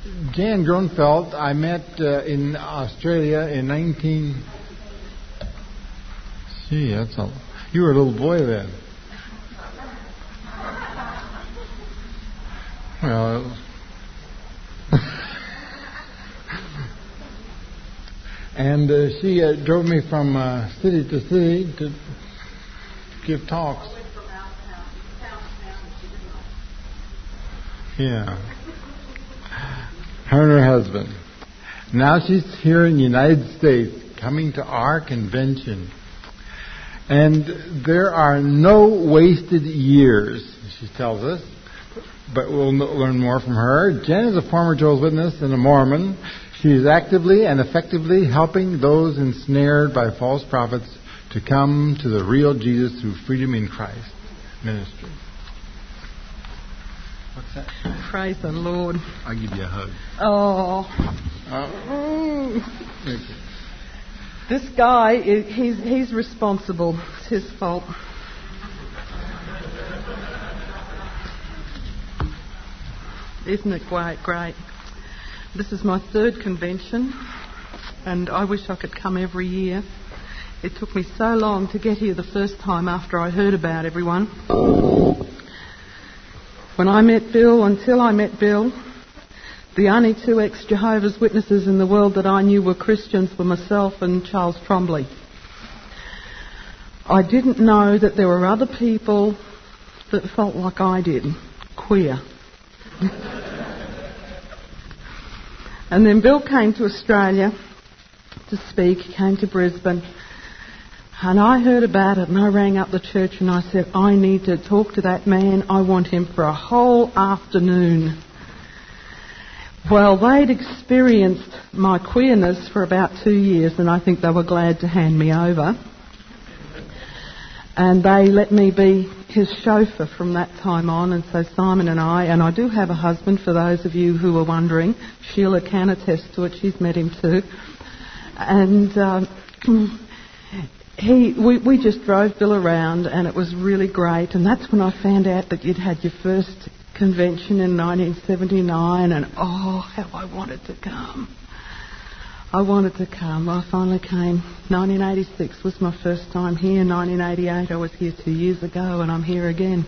Jan Gronfeld, I met in Australia in 19... Gee, you were a little boy then. Well... and she drove me from city to city to give talks. Yeah. Her and her husband. Now she's here in the United States, coming to our convention. And there are no wasted years, she tells us. But we'll learn more from her. Jen is a former Jehovah's Witness and a Mormon. She is actively and effectively helping those ensnared by false prophets to come to the real Jesus through Freedom in Christ ministry. What's that? Praise the Lord. I'll give you a hug. Oh. Thank you. This guy, he's responsible. It's his fault. Isn't it great? This is my third convention, and I wish I could come every year. It took me so long to get here the first time after I heard about everyone. When I met Bill, until I met Bill, the only two ex-Jehovah's Witnesses in the world that I knew were Christians were myself and Charles Trombley. I didn't know that there were other people that felt like I did, queer. And then Bill came to Australia to speak. He came to Brisbane. And I heard about it, and I rang up the church and I said, I need to talk to that man. I want him for a whole afternoon. Well, they'd experienced my queerness for about 2 years, and I think they were glad to hand me over. And they let me be his chauffeur from that time on. And so Simon and I do have a husband, for those of you who are wondering. Sheila can attest to it. She's met him too. And we just drove Bill around, and it was really great. And that's when I found out that you'd had your first convention in 1979, and oh, how I wanted to come. I finally came. 1986 was my first time here. 1988 I was here 2 years ago, and I'm here again.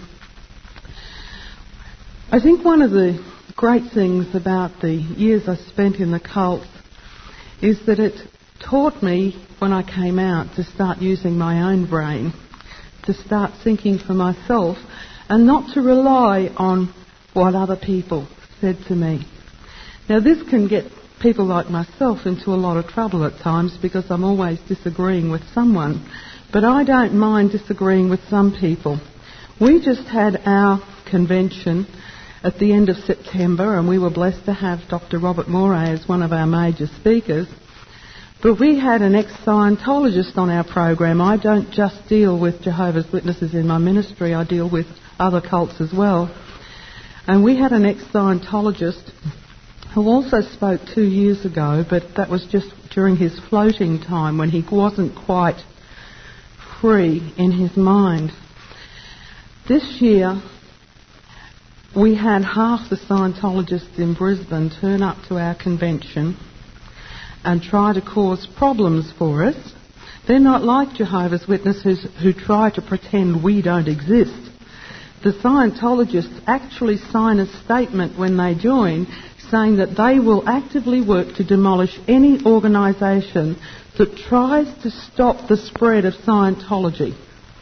I think one of the great things about the years I spent in the cult is that it taught me, when I came out, to start using my own brain, to start thinking for myself, and not to rely on what other people said to me. Now, this can get people like myself into a lot of trouble at times, because I'm always disagreeing with someone. But I don't mind disagreeing with some people. We just had our convention at the end of September, and we were blessed to have Dr. Robert Moray as one of our major speakers. But we had an ex-Scientologist on our program. I don't just deal with Jehovah's Witnesses in my ministry, I deal with other cults as well. And we had an ex-Scientologist who also spoke 2 years ago, but that was just during his floating time when he wasn't quite free in his mind. This year, we had half the Scientologists in Brisbane turn up to our convention and try to cause problems for us. They're not like Jehovah's Witnesses who try to pretend we don't exist. The Scientologists actually sign a statement when they join saying that they will actively work to demolish any organisation that tries to stop the spread of Scientology.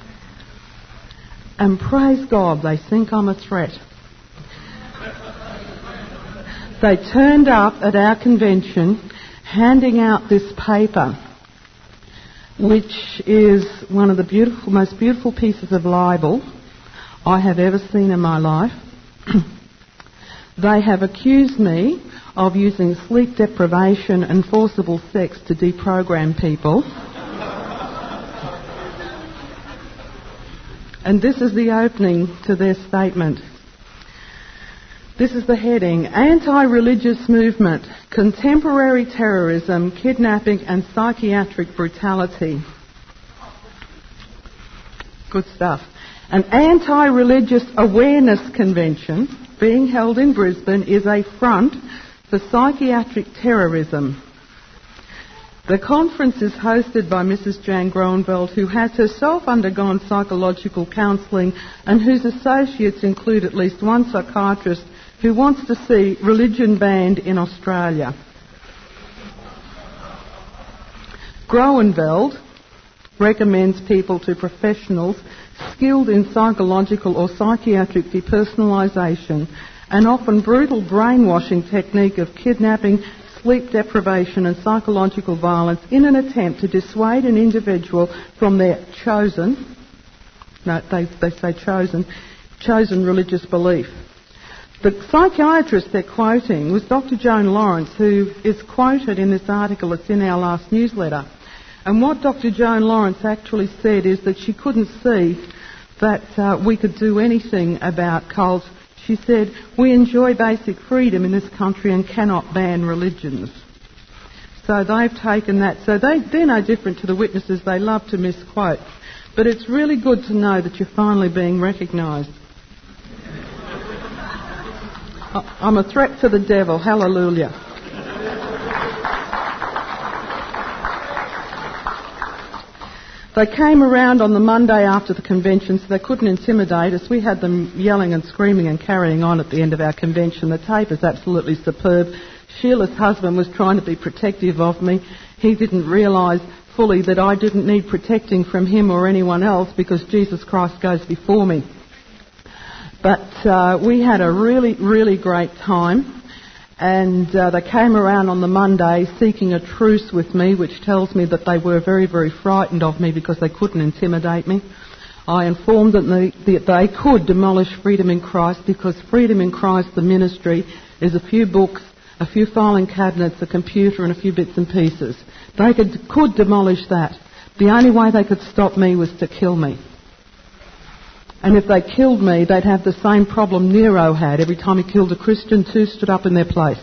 And praise God, they think I'm a threat. They turned up at our convention handing out this paper, which is one of the most beautiful pieces of libel I have ever seen in my life. They have accused me of using sleep deprivation and forcible sex to deprogram people. And this is the opening to their statement. This is the heading: Anti-Religious Movement, Contemporary Terrorism, Kidnapping and Psychiatric Brutality. Good stuff. An anti-religious awareness convention being held in Brisbane is a front for Psychiatric Terrorism. The conference is hosted by Mrs. Jan Groenveld, who has herself undergone psychological counselling and whose associates include at least one psychiatrist who wants to see religion banned in Australia. Groenveld recommends people to professionals skilled in psychological or psychiatric depersonalisation and often brutal brainwashing technique of kidnapping, sleep deprivation and psychological violence in an attempt to dissuade an individual from their chosen religious belief. The psychiatrist they're quoting was Dr. Joan Lawrence, who is quoted in this article that's in our last newsletter. And what Dr. Joan Lawrence actually said is that she couldn't see that we could do anything about cults. She said, we enjoy basic freedom in this country and cannot ban religions. So they've taken that. So they're no different to the witnesses. They love to misquote. But it's really good to know that you're finally being recognised. I'm a threat to the devil. Hallelujah. They came around on the Monday after the convention, so they couldn't intimidate us. We had them yelling and screaming and carrying on at the end of our convention. The tape is absolutely superb. Sheila's husband was trying to be protective of me. He didn't realise fully that I didn't need protecting from him or anyone else because Jesus Christ goes before me. But we had a really, really great time. And they came around on the Monday seeking a truce with me, which tells me that they were very, very frightened of me because they couldn't intimidate me. I informed them that they could demolish Freedom in Christ because Freedom in Christ, the ministry, is a few books, a few filing cabinets, a computer and a few bits and pieces. They could demolish that. The only way they could stop me was to kill me. And if they killed me, they'd have the same problem Nero had. Every time he killed a Christian, two stood up in their place.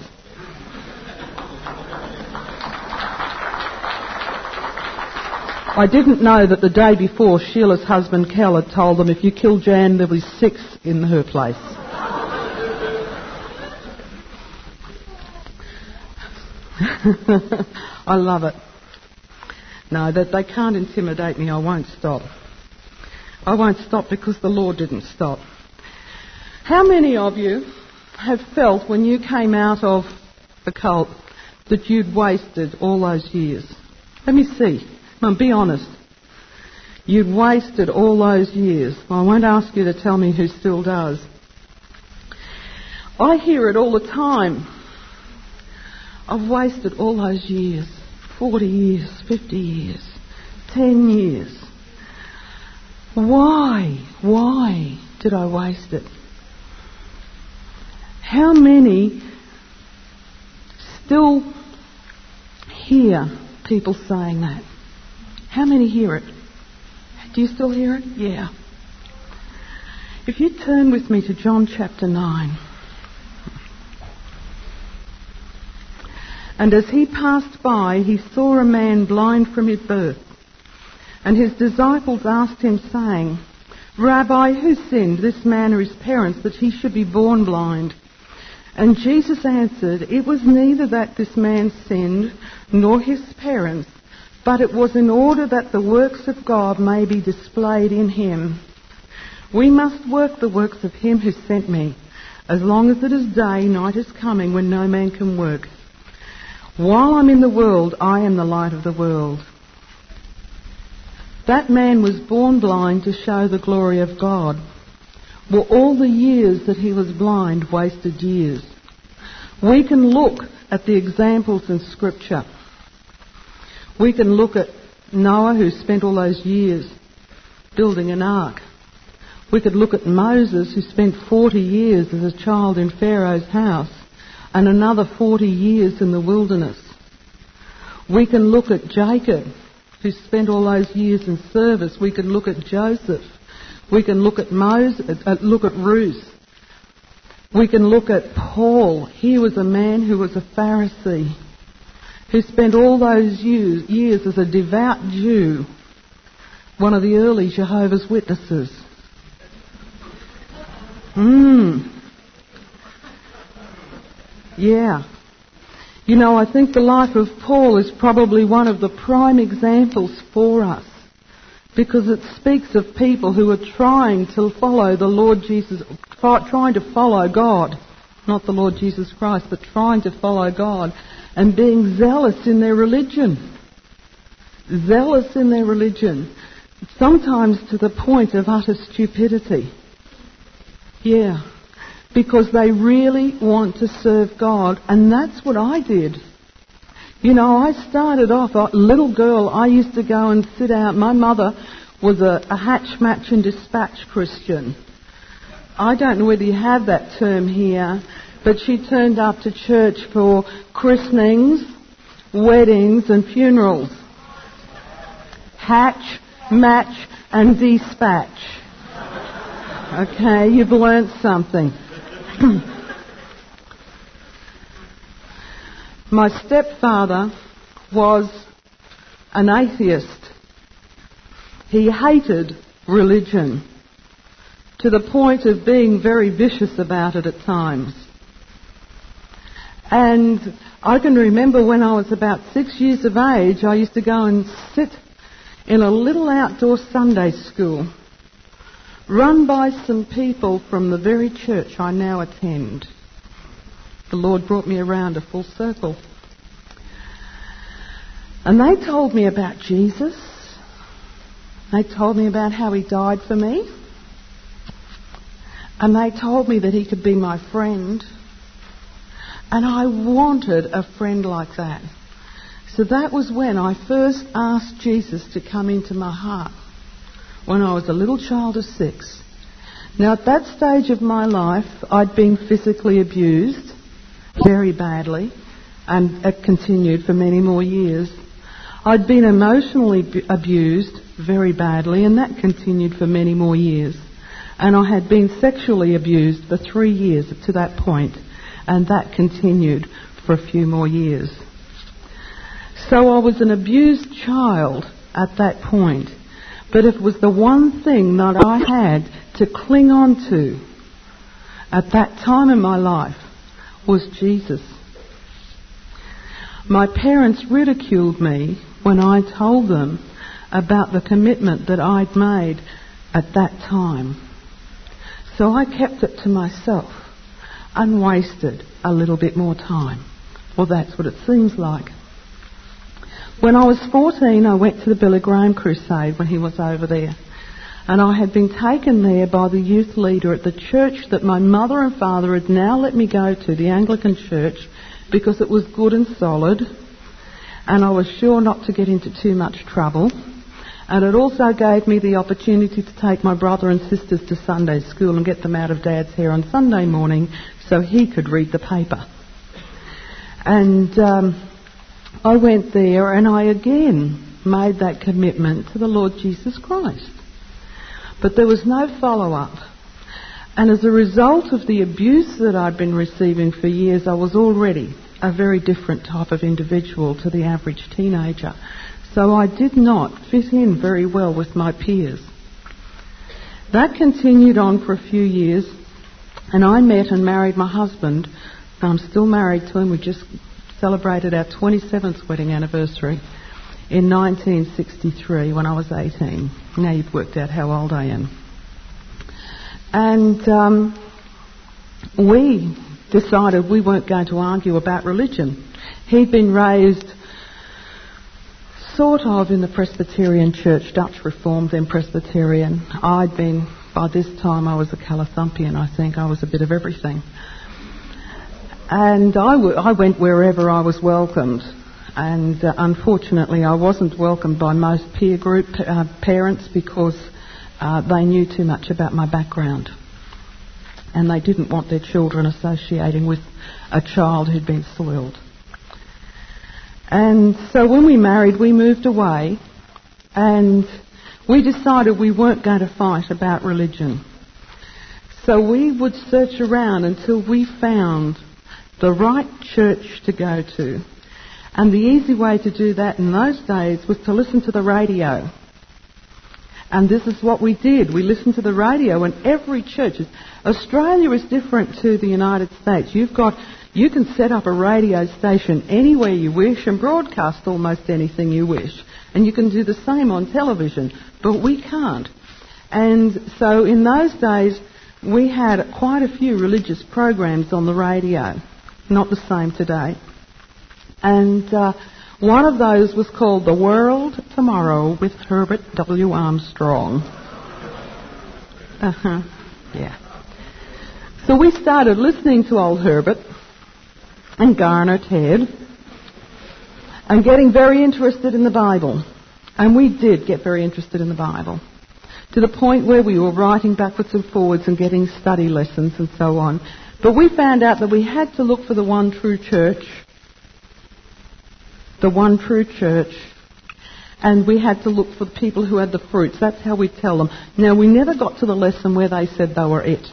I didn't know that the day before, Sheila's husband, Kel, had told them, if you kill Jan, there'll be 6 in her place. I love it. No, that they can't intimidate me. I won't stop. I won't stop because the Lord didn't stop. How many of you have felt when you came out of the cult that you'd wasted all those years? Let me see. Come on, be honest. You'd wasted all those years. Well, I won't ask you to tell me who still does. I hear it all the time. I've wasted all those years. 40 years, 50 years, 10 years. Why did I waste it? How many still hear people saying that? How many hear it? Do you still hear it? Yeah. If you turn with me to John chapter 9. And as he passed by, he saw a man blind from his birth. And his disciples asked him, saying, Rabbi, who sinned, this man or his parents, that he should be born blind? And Jesus answered, it was neither that this man sinned, nor his parents, but it was in order that the works of God may be displayed in him. We must work the works of him who sent me, as long as it is day, night is coming when no man can work. While I'm in the world, I am the light of the world. That man was born blind to show the glory of God. Were all the years that he was blind wasted years? We can look at the examples in Scripture. We can look at Noah, who spent all those years building an ark. We could look at Moses, who spent 40 years as a child in Pharaoh's house and another 40 years in the wilderness. We can look at Jacob, who spent all those years in service. We can look at Joseph. We can look at Ruth. We can look at Paul. He was a man who was a Pharisee, who spent all those years as a devout Jew, one of the early Jehovah's Witnesses. Yeah. You know, I think the life of Paul is probably one of the prime examples for us, because it speaks of people who are trying to follow the Lord Jesus, trying to follow God, not the Lord Jesus Christ, but trying to follow God, and being zealous in their religion. Zealous in their religion. Sometimes to the point of utter stupidity. Yeah. Because they really want to serve God, and that's what I did. You know, I started off, a little girl, I used to go and sit out. My mother was a hatch, match and dispatch Christian. I don't know whether you have that term here, but she turned up to church for christenings, weddings and funerals. Hatch, match and dispatch. Okay, you've learnt something. My stepfather was an atheist. He hated religion to the point of being very vicious about it at times. And I can remember when I was about 6 years of age, I used to go and sit in a little outdoor Sunday school run by some people from the very church I now attend. The Lord brought me around a full circle. And they told me about Jesus. They told me about how he died for me. And they told me that he could be my friend. And I wanted a friend like that. So that was when I first asked Jesus to come into my heart, when I was a little child of 6. Now at that stage of my life, I'd been physically abused very badly, and it continued for many more years. I'd been emotionally abused very badly, and that continued for many more years. And I had been sexually abused for 3 years to that point, and that continued for a few more years. So I was an abused child at that point, but it was the one thing that I had to cling on to at that time in my life was Jesus. My parents ridiculed me when I told them about the commitment that I'd made at that time. So I kept it to myself and wasted a little bit more time. Well, that's what it seems like. When I was 14, I went to the Billy Graham crusade when he was over there. And I had been taken there by the youth leader at the church that my mother and father had now let me go to, the Anglican church, because it was good and solid. And I was sure not to get into too much trouble. And it also gave me the opportunity to take my brother and sisters to Sunday school and get them out of Dad's hair on Sunday morning so he could read the paper. And I went there and I again made that commitment to the Lord Jesus Christ. But there was no follow-up. And as a result of the abuse that I'd been receiving for years, I was already a very different type of individual to the average teenager. So I did not fit in very well with my peers. That continued on for a few years, and I met and married my husband. I'm still married to him. We just celebrated our 27th wedding anniversary in 1963 when I was 18. Now you've worked out how old I am. And we decided we weren't going to argue about religion. He'd been raised sort of in the Presbyterian church, Dutch Reformed, then Presbyterian. I'd been, by this time I was a Calathumpian, I think. I was a bit of everything. And I went wherever I was welcomed. And unfortunately I wasn't welcomed by most peer group parents because they knew too much about my background. And they didn't want their children associating with a child who'd been soiled. And so when we married, we moved away and we decided we weren't going to fight about religion. So we would search around until we found the right church to go to. And the easy way to do that in those days was to listen to the radio. And this is what we did. We listened to the radio, and every church... Australia is different to the United States. You've got You can set up a radio station anywhere you wish and broadcast almost anything you wish. And you can do the same on television, but we can't. And so in those days, we had quite a few religious programs on the radio, not the same today. And one of those was called The World Tomorrow with Herbert W. Armstrong. Yeah. So we started listening to old Herbert and Garner Ted and getting very interested in the Bible. And we did get very interested in the Bible, to the point where we were writing backwards and forwards and getting study lessons and so on. But we found out that we had to look for the one true church, and we had to look for the people who had the fruits. That's how we tell them. Now, we never got to the lesson where they said they were it.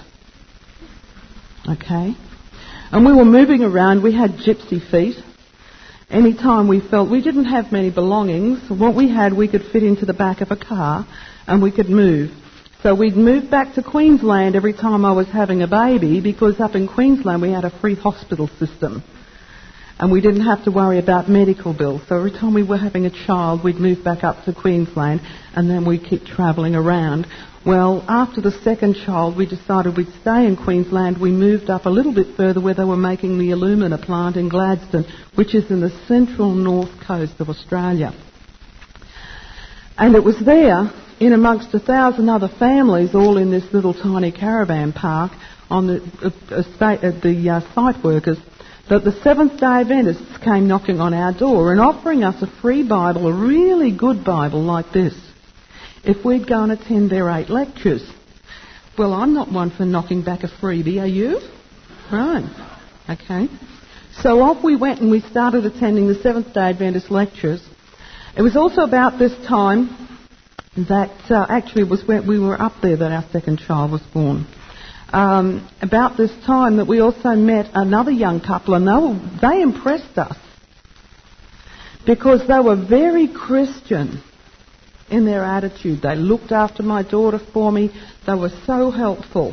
Okay? And we were moving around. We had gypsy feet. Any time we felt we didn't have many belongings, what we had we could fit into the back of a car and we could move. So we'd move back to Queensland every time I was having a baby, because up in Queensland we had a free hospital system. And we didn't have to worry about medical bills. So every time we were having a child, we'd move back up to Queensland and then we'd keep travelling around. Well, after the second child, we decided we'd stay in Queensland. We moved up a little bit further where they were making the alumina plant in Gladstone, which is in the central north coast of Australia. And it was there, in amongst 1,000 other families, all in this little tiny caravan park, on the site workers, that the Seventh-day Adventists came knocking on our door and offering us a free Bible, a really good Bible like this, if we'd go and attend their 8 lectures. Well, I'm not one for knocking back a freebie, are you? Right. Okay. So off we went and we started attending the Seventh-day Adventist lectures. It was also about this time that actually it was when we were up there that our second child was born. About this time that we also met another young couple, and they impressed us because they were very Christian in their attitude. They looked after my daughter for me. They were so helpful.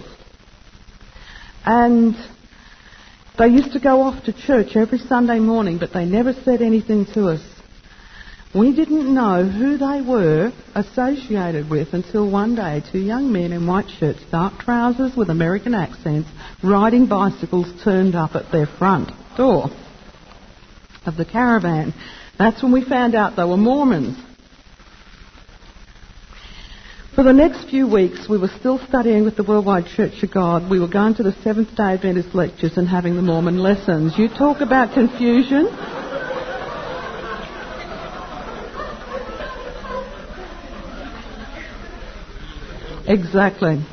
And they used to go off to church every Sunday morning, but they never said anything to us. We didn't know who they were associated with until one day 2 young men in white shirts, dark trousers with American accents, riding bicycles turned up at their front door of the caravan. That's when we found out they were Mormons. For the next few weeks, we were still studying with the Worldwide Church of God. We were going to the Seventh-day Adventist lectures and having the Mormon lessons. You talk about confusion. Exactly.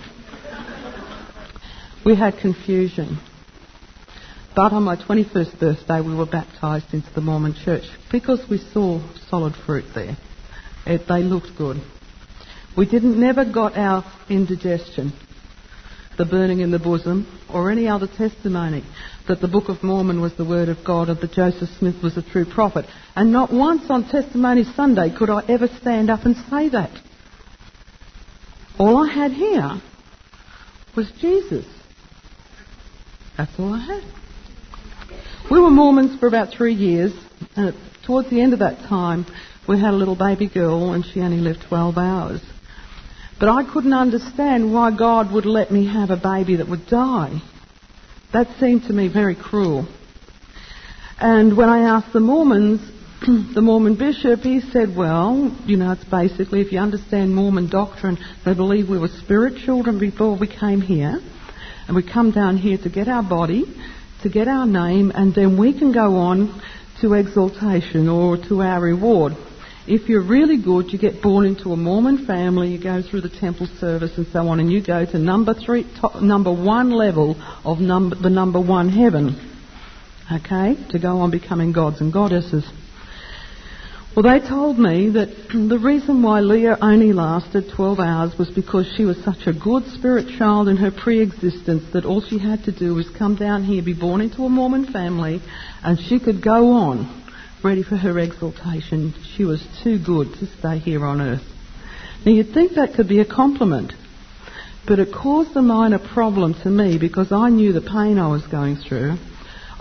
We had confusion. But on my 21st birthday, we were baptised into the Mormon Church because we saw solid fruit there. They looked good. We never got our indigestion, the burning in the bosom, or any other testimony that the Book of Mormon was the Word of God and that Joseph Smith was a true prophet. And not once on Testimony Sunday could I ever stand up and say that. All I had here was Jesus. That's all I had. We were Mormons for about 3 years, and towards the end of that time, we had a little baby girl, and she only lived 12 hours. But I couldn't understand why God would let me have a baby that would die. That seemed to me very cruel. And when I asked the Mormons, the Mormon bishop, he said, well, it's basically, if you understand Mormon doctrine, they believe we were spirit children before we came here, and we come down here to get our body, to get our name, and then we can go on to exaltation or to our reward. If you're really good, you get born into a Mormon family, you go through the temple service and so on, and you go to number 1 level of the number 1 heaven, okay, to go on becoming gods and goddesses. Well, they told me that the reason why Leah only lasted 12 hours was because she was such a good spirit child in her pre-existence that all she had to do was come down here, be born into a Mormon family, and she could go on, ready for her exaltation. She was too good to stay here on earth. Now, you'd think that could be a compliment, but it caused a minor problem to me because I knew the pain I was going through.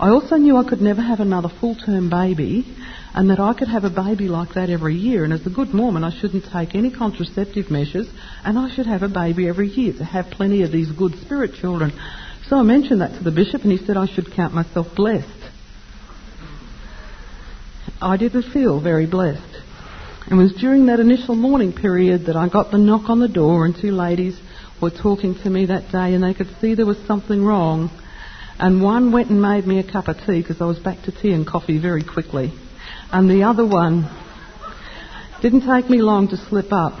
I also knew I could never have another full-term baby, and that I could have a baby like that every year. And as a good Mormon, I shouldn't take any contraceptive measures, and I should have a baby every year to have plenty of these good spirit children. So I mentioned that to the bishop, and he said I should count myself blessed. I didn't feel very blessed. It was during that initial mourning period that I got the knock on the door, and two ladies were talking to me that day, and they could see there was something wrong. And one went and made me a cup of tea, because I was back to tea and coffee very quickly. And the other one didn't take me long to slip up.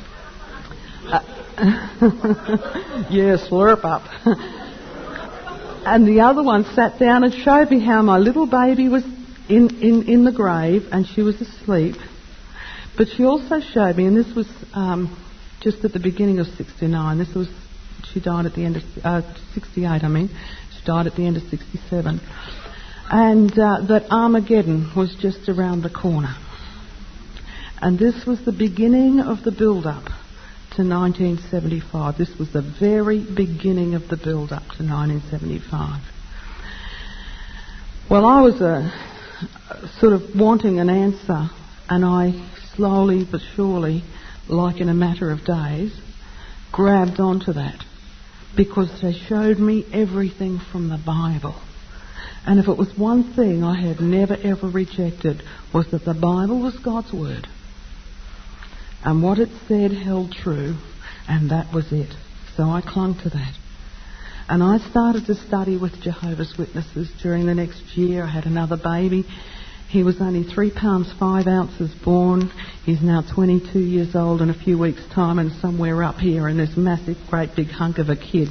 Yeah, slurp up. And the other one sat down and showed me how my little baby was in the grave, and she was asleep. But she also showed me, and this was just at the beginning of 69. She died at the end of 68. I mean, she died at the end of 67, and that Armageddon was just around the corner. And this was the beginning of the build-up to 1975. This was the very beginning of the build-up to 1975. Well, I was sort of wanting an answer, and I slowly but surely, like in a matter of days, grabbed onto that, because they showed me everything from the Bible. And if it was one thing I had never ever rejected, was that the Bible was God's Word. And what it said held true, and that was it. So I clung to that. And I started to study with Jehovah's Witnesses during the next year. I had another baby. He was only 3 pounds 5 ounces born. He's now 22 years old in a few weeks' time, and somewhere up here in this massive, great big hunk of a kid.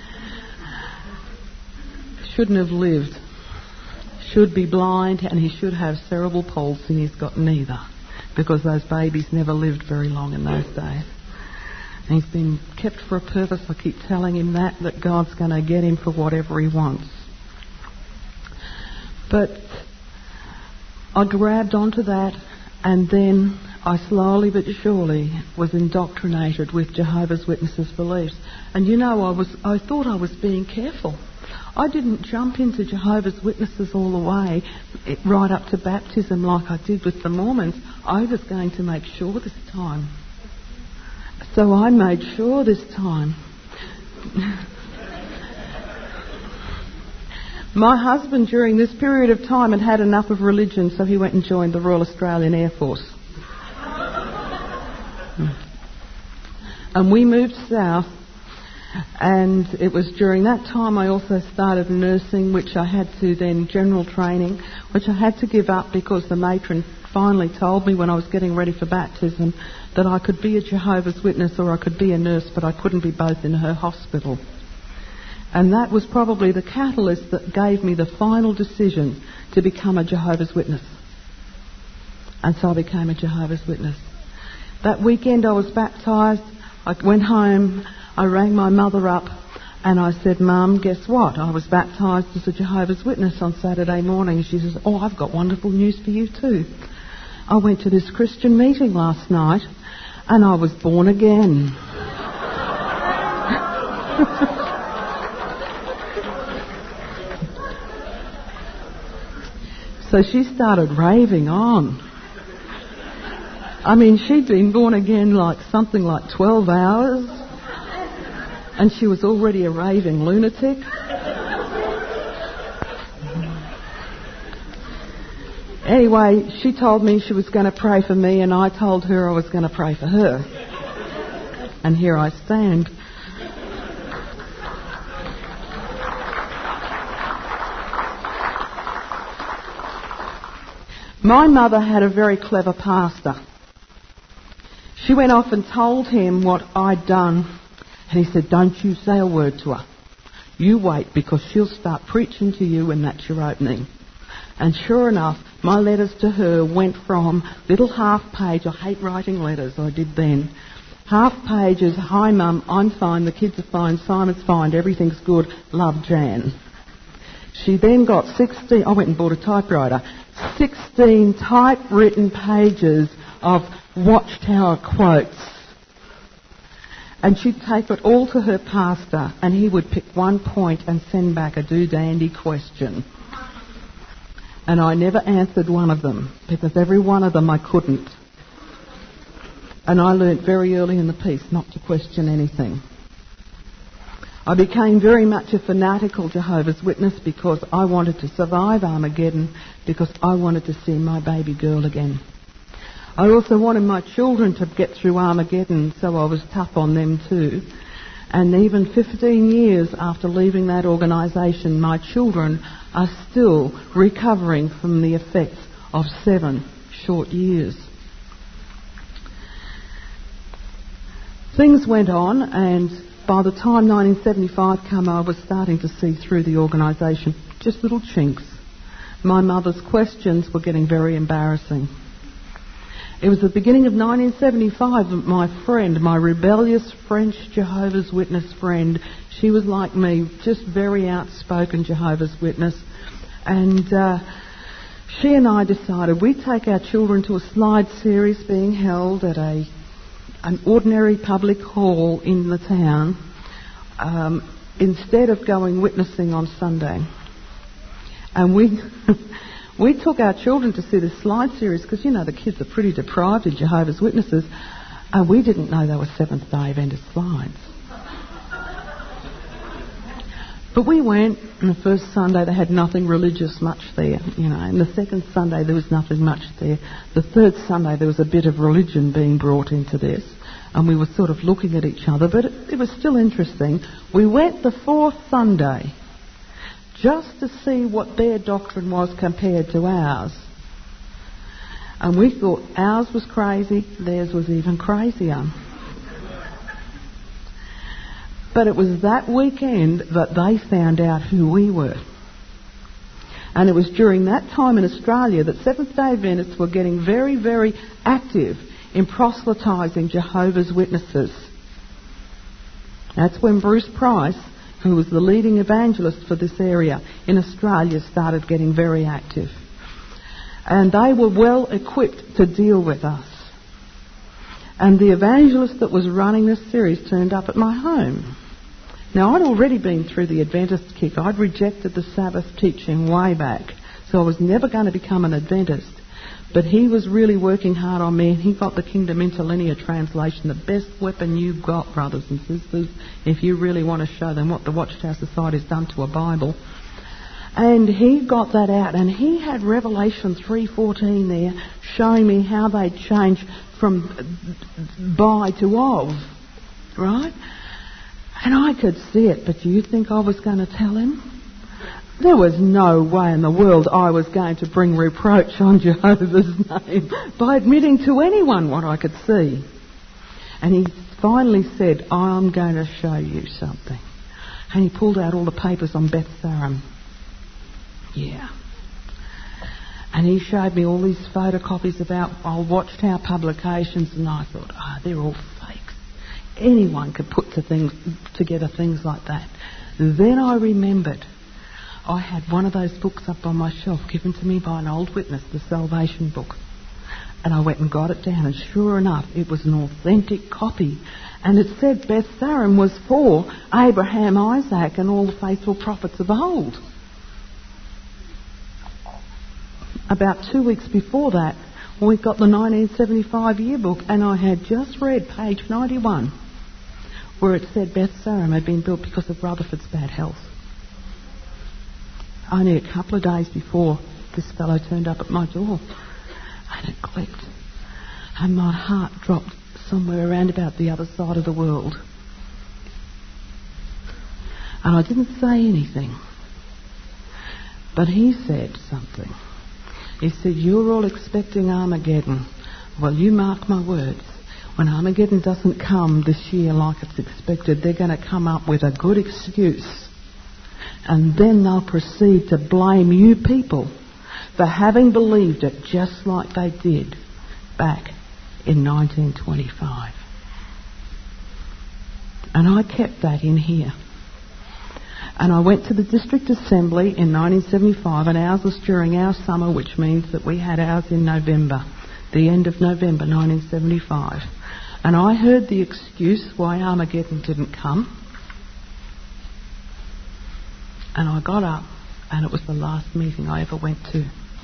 Shouldn't have lived. Should be blind, and he should have cerebral palsy, and he's got neither, because those babies never lived very long in those days. And he's been kept for a purpose. I keep telling him that God's going to get him for whatever he wants. But I grabbed onto that, and then I slowly but surely was indoctrinated with Jehovah's Witnesses beliefs. And you know, I thought I was being careful. I didn't jump into Jehovah's Witnesses all the way, right up to baptism like I did with the Mormons. I was going to make sure this time. So I made sure this time. My husband, during this period of time, had enough of religion, so he went and joined the Royal Australian Air Force. And we moved south, and it was during that time I also started nursing, which I had to then, general training, which I had to give up because the matron finally told me when I was getting ready for baptism that I could be a Jehovah's Witness or I could be a nurse, but I couldn't be both in her hospital. And that was probably the catalyst that gave me the final decision to become a Jehovah's Witness. And so I became a Jehovah's Witness. That weekend I was baptised. I went home, I rang my mother up, and I said, Mum, guess what? I was baptised as a Jehovah's Witness on Saturday morning. She says, oh, I've got wonderful news for you too. I went to this Christian meeting last night, and I was born again. So she started raving on. I mean, she'd been born again something like 12 hours, and she was already a raving lunatic. Anyway, she told me she was going to pray for me, and I told her I was going to pray for her. And here I stand. My mother had a very clever pastor. She went off and told him what I'd done, and he said, don't you say a word to her. You wait, because she'll start preaching to you and that's your opening. And sure enough, my letters to her went from little half-page, I hate writing letters, I did then, half pages, hi Mum, I'm fine, the kids are fine, Simon's fine, everything's good, love Jan. She then got 16, I went and bought a typewriter, 16 typewritten pages of Watchtower quotes. And she'd take it all to her pastor, and he would pick one point and send back a do-dandy question. And I never answered one of them, because every one of them I couldn't. And I learnt very early in the piece not to question anything. I became very much a fanatical Jehovah's Witness because I wanted to survive Armageddon, because I wanted to see my baby girl again. I also wanted my children to get through Armageddon, so I was tough on them too. And even 15 years after leaving that organisation, my children are still recovering from the effects of 7 short years. Things went on, and by the time 1975 came, I was starting to see through the organisation, just little chinks. My mother's questions were getting very embarrassing. It was the beginning of 1975 that my friend, my rebellious French Jehovah's Witness friend, she was like me, just very outspoken Jehovah's Witness, and she and I decided we'd take our children to a slide series being held at an ordinary public hall in the town, instead of going witnessing on Sunday. And we took our children to see the slide series because, you know, the kids are pretty deprived of Jehovah's Witnesses, and we didn't know they were Seventh-day Adventist slides. But we went, and the first Sunday they had nothing religious much there, you know, and the second Sunday there was nothing much there. The third Sunday there was a bit of religion being brought into this, and we were sort of looking at each other, but it was still interesting. We went the fourth Sunday just to see what their doctrine was compared to ours. And we thought ours was crazy, theirs was even crazier. But it was that weekend that they found out who we were. And it was during that time in Australia that Seventh-day Adventists were getting very, very active in proselytising Jehovah's Witnesses. That's when Bruce Price, who was the leading evangelist for this area in Australia, started getting very active. And they were well equipped to deal with us. And the evangelist that was running this series turned up at my home. Now, I'd already been through the Adventist kick. I'd rejected the Sabbath teaching way back, so I was never going to become an Adventist. But he was really working hard on me, and he got the Kingdom Interlinear translation, the best weapon you've got, brothers and sisters, if you really want to show them what the Watchtower Society's done to a Bible. And he got that out, and he had Revelation 3:14 there, showing me how they'd changed from by to of, right? And I could see it, but do you think I was going to tell him? There was no way in the world I was going to bring reproach on Jehovah's name by admitting to anyone what I could see. And he finally said, I'm going to show you something. And he pulled out all the papers on Beth Sarum. Yeah. And he showed me all these photocopies about old Watchtower publications, and I thought, they're all fakes. Anyone could put together things like that. Then I remembered I had one of those books up on my shelf given to me by an old witness, the Salvation book. And I went and got it down, and sure enough, it was an authentic copy. And it said Beth Sarum was for Abraham, Isaac, and all the faithful prophets of old. About 2 weeks before that, we got the 1975 yearbook, and I had just read page 91, where it said Beth Sarum had been built because of Rutherford's bad health. Only a couple of days before this fellow turned up at my door, and it clicked, and my heart dropped somewhere around about the other side of the world. And I didn't say anything, but he said something. He said, you're all expecting Armageddon. Well, you mark my words. When Armageddon doesn't come this year like it's expected, they're going to come up with a good excuse. And then they'll proceed to blame you people for having believed it just like they did back in 1925. And I kept that in here. And I went to the District Assembly in 1975, and ours was during our summer, which means that we had ours in November, the end of November 1975. And I heard the excuse why Armageddon didn't come. And I got up, and it was the last meeting I ever went to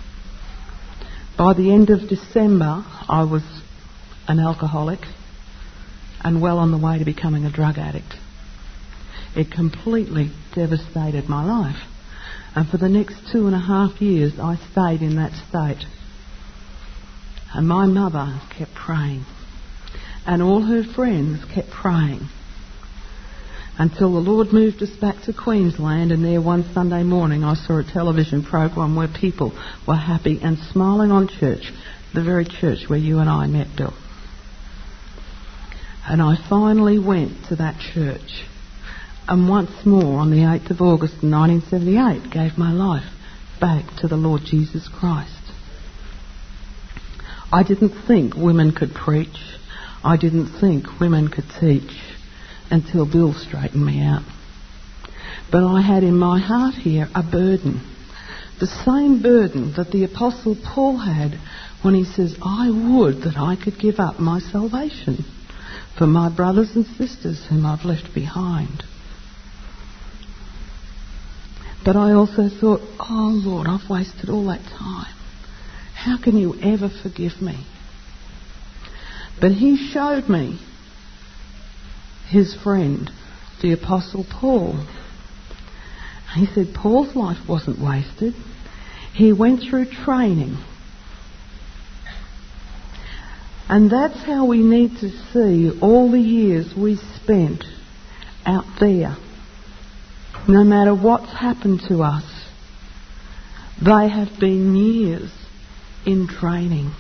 By the end of December, I was an alcoholic and well on the way to becoming a drug addict. It completely devastated my life. And for the next 2.5 years, I stayed in that state. And my mother kept praying. And all her friends kept praying. Until the Lord moved us back to Queensland, and there one Sunday morning I saw a television program where people were happy and smiling on church, the very church where you and I met, Bill. And I finally went to that church, and once more on the 8th of August 1978 gave my life back to the Lord Jesus Christ. I didn't think women could preach. I didn't think women could teach until Bill straightened me out. But I had in my heart here a burden, the same burden that the Apostle Paul had when he says, I would that I could give up my salvation for my brothers and sisters whom I've left behind. But I also thought, oh Lord, I've wasted all that time. How can you ever forgive me? But he showed me his friend, the Apostle Paul. He said Paul's life wasn't wasted. He went through training. And that's how we need to see all the years we spent out there. No matter what's happened to us, they have been years in training.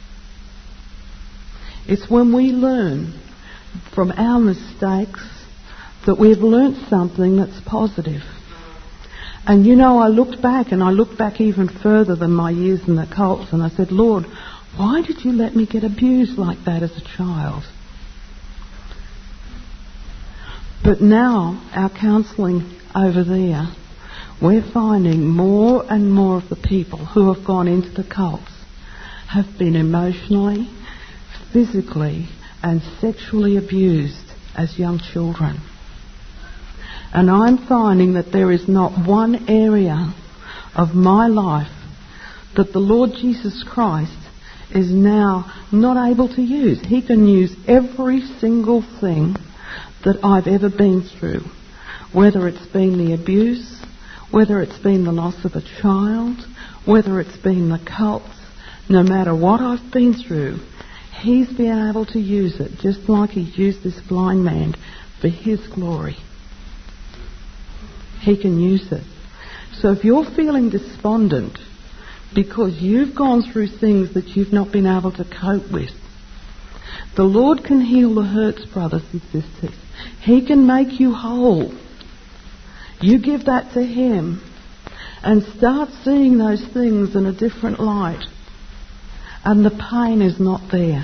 It's when we learn from our mistakes that we've learnt something that's positive. And you know, I looked back even further than my years in the cults, and I said, Lord, why did you let me get abused like that as a child? But now, our counselling over there, we're finding more and more of the people who have gone into the cults have been emotionally, physically and sexually abused as young children. And I'm finding that there is not one area of my life that the Lord Jesus Christ is now not able to use. He can use every single thing that I've ever been through, whether it's been the abuse, whether it's been the loss of a child, whether it's been the cults, no matter what I've been through, He's been able to use it, just like He used this blind man for His glory. He can use it. So if you're feeling despondent because you've gone through things that you've not been able to cope with, the Lord can heal the hurts, brothers and sisters. He can make you whole. You give that to Him and start seeing those things in a different light. And the pain is not there.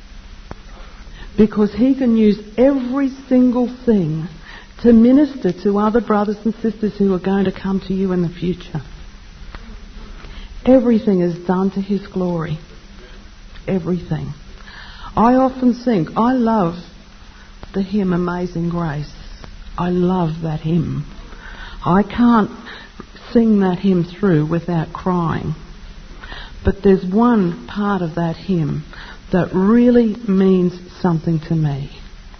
Because He can use every single thing to minister to other brothers and sisters who are going to come to you in the future. Everything is done to His glory. Everything. I often think, I love the hymn Amazing Grace. I love that hymn. I can't sing that hymn through without crying. But there's one part of that hymn that really means something to me.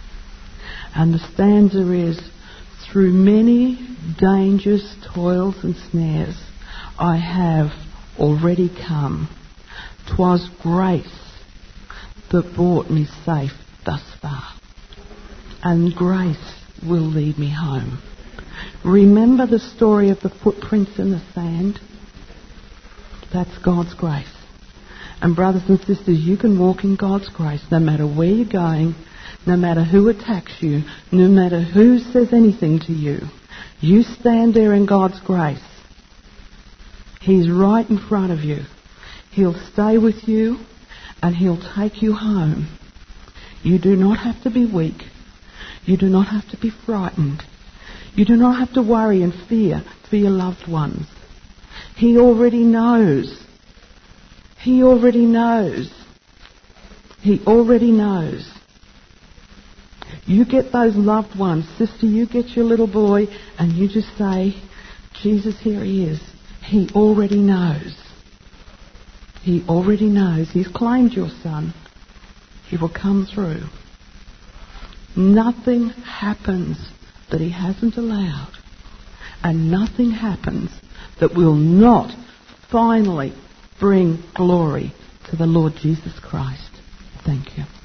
And the stanza is, through many dangers, toils and snares, I have already come. 'Twas grace that brought me safe thus far. And grace will lead me home. Remember the story of the footprints in the sand? That's God's grace. And brothers and sisters, you can walk in God's grace no matter where you're going, no matter who attacks you, no matter who says anything to you. You stand there in God's grace. He's right in front of you. He'll stay with you and He'll take you home. You do not have to be weak. You do not have to be frightened. You do not have to worry and fear for your loved ones. He already knows. He already knows. He already knows. You get those loved ones. Sister, you get your little boy and you just say, Jesus, here He is. He already knows. He already knows. He's claimed your son. He will come through. Nothing happens that he hasn't allowed. And nothing happens that will not finally bring glory to the Lord Jesus Christ. Thank you.